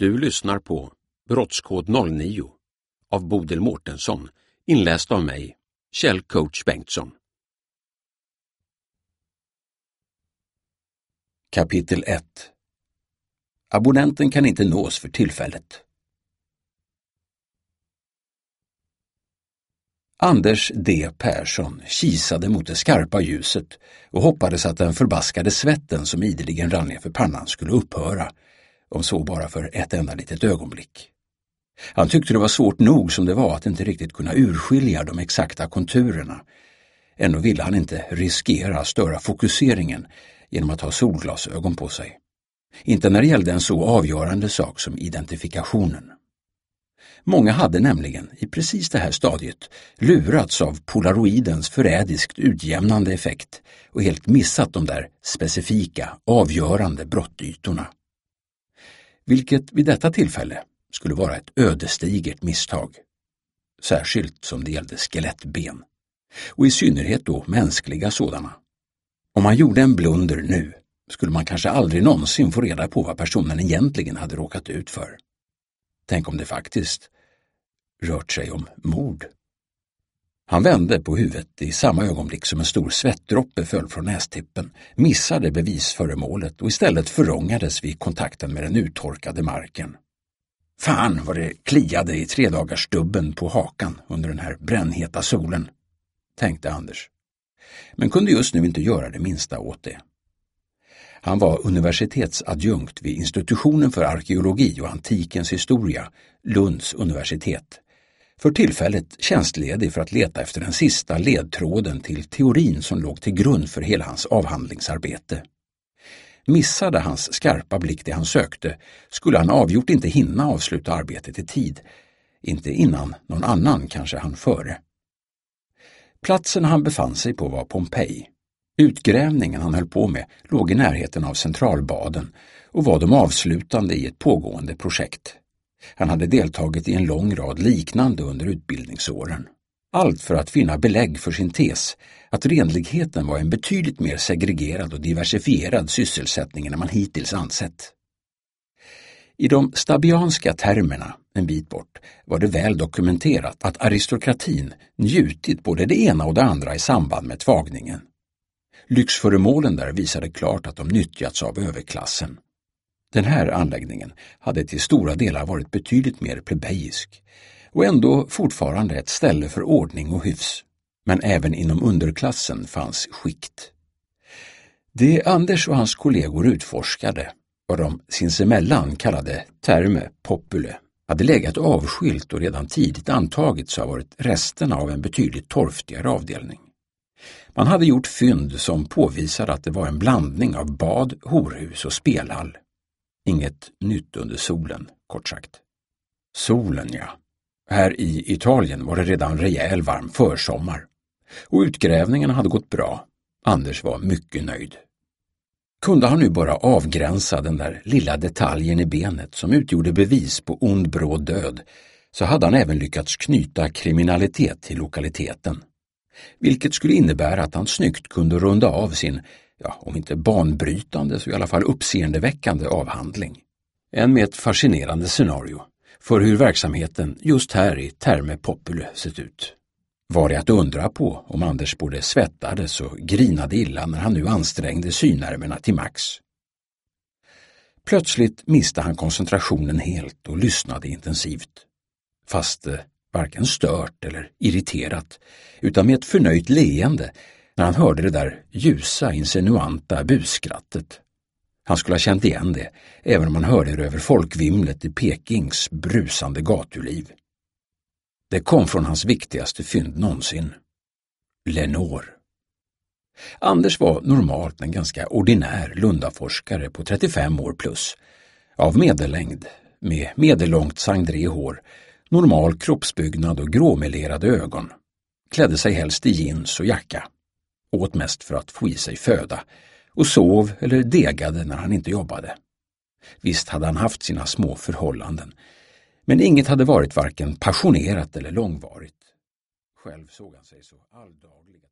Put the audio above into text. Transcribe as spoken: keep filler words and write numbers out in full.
Du lyssnar på Brottskod noll nio av Bodil Mårtensson, inläst av mig, Kjell Coach Bengtsson. Kapitel ett. Abonnenten kan inte nås för tillfället. Anders D. Persson kisade mot det skarpa ljuset och hoppades att den förbaskade svetten som ideligen rann ner för pannan skulle upphöra, om så bara för ett enda litet ögonblick. Han tyckte det var svårt nog som det var att inte riktigt kunna urskilja de exakta konturerna. Ändå ville han inte riskera att störa fokuseringen genom att ha solglasögon på sig. Inte när det gällde en så avgörande sak som identifikationen. Många hade nämligen i precis det här stadiet lurats av polaroidens förrädiskt utjämnande effekt och helt missat de där specifika, avgörande brottytorna. Vilket vid detta tillfälle skulle vara ett ödesdigert misstag. Särskilt som det gällde skelettben. Och i synnerhet då mänskliga sådana. Om man gjorde en blunder nu skulle man kanske aldrig någonsin få reda på vad personen egentligen hade råkat ut för. Tänk om det faktiskt rört sig om mord. Han vände på huvudet i samma ögonblick som en stor svettdroppe föll från nästippen, missade bevisföremålet och istället förrångades vid kontakten med den uttorkade marken. Fan vad det kliade i tre dagars stubben på hakan under den här brännheta solen, tänkte Anders. Men kunde just nu inte göra det minsta åt det. Han var universitetsadjunkt vid institutionen för arkeologi och antikens historia, Lunds universitet. För tillfället tjänstledig för att leta efter den sista ledtråden till teorin som låg till grund för hela hans avhandlingsarbete. Missade hans skarpa blick det han sökte skulle han avgjort inte hinna avsluta arbetet i tid. Inte innan någon annan, kanske han före. Platsen han befann sig på var Pompeji. Utgrävningen han höll på med låg i närheten av centralbaden och var de avslutande i ett pågående projekt. Han hade deltagit i en lång rad liknande under utbildningsåren. Allt för att finna belägg för sin tes att renligheten var en betydligt mer segregerad och diversifierad sysselsättning än man hittills ansett. I de stabianska termerna, en bit bort, var det väl dokumenterat att aristokratin njutit både det ena och det andra i samband med tvagningen. Lyxföremålen där visade klart att de nyttjats av överklassen. Den här anläggningen hade till stora delar varit betydligt mer plebejisk och ändå fortfarande ett ställe för ordning och hyfs. Men även inom underklassen fanns skikt. Det Anders och hans kollegor utforskade, vad de sinsemellan kallade terme popule, hade legat avskilt och redan tidigt antagits ha varit resterna av en betydligt torftigare avdelning. Man hade gjort fynd som påvisade att det var en blandning av bad, horhus och spelhall. Inget nytt under solen, kort sagt. Solen, ja. Här i Italien var det redan rejäl varm försommar. Och utgrävningarna hade gått bra. Anders var mycket nöjd. Kunde han nu bara avgränsa den där lilla detaljen i benet som utgjorde bevis på ond bråd död, så hade han även lyckats knyta kriminalitet till lokaliteten. Vilket skulle innebära att han snyggt kunde runda av sin, ja, om inte banbrytande så i alla fall uppseendeväckande avhandling. En med ett fascinerande scenario för hur verksamheten just här i terme popule sett ut. Var det att undra på om Anders både svettades och grinade illa när han nu ansträngde synnerverna till max. Plötsligt miste han koncentrationen helt och lyssnade intensivt. Fast eh, varken stört eller irriterat, utan med ett förnöjt leende när han hörde det där ljusa, insinuanta buskrattet. Han skulle ha känt igen det, även om han hörde det över folkvimlet i Pekings brusande gatuliv. Det kom från hans viktigaste fynd någonsin. Lenore. Anders var normalt en ganska ordinär lundaforskare på trettiofem år plus, av medellängd, med medellångt sangdré-hår, normal kroppsbyggnad och gråmelerade ögon. Klädde sig helst i jeans och jacka. Åt mest för att få i sig föda och sov eller degade när han inte jobbade. Visst hade han haft sina små förhållanden, men inget hade varit varken passionerat eller långvarigt. Själv såg han sig så alldagliga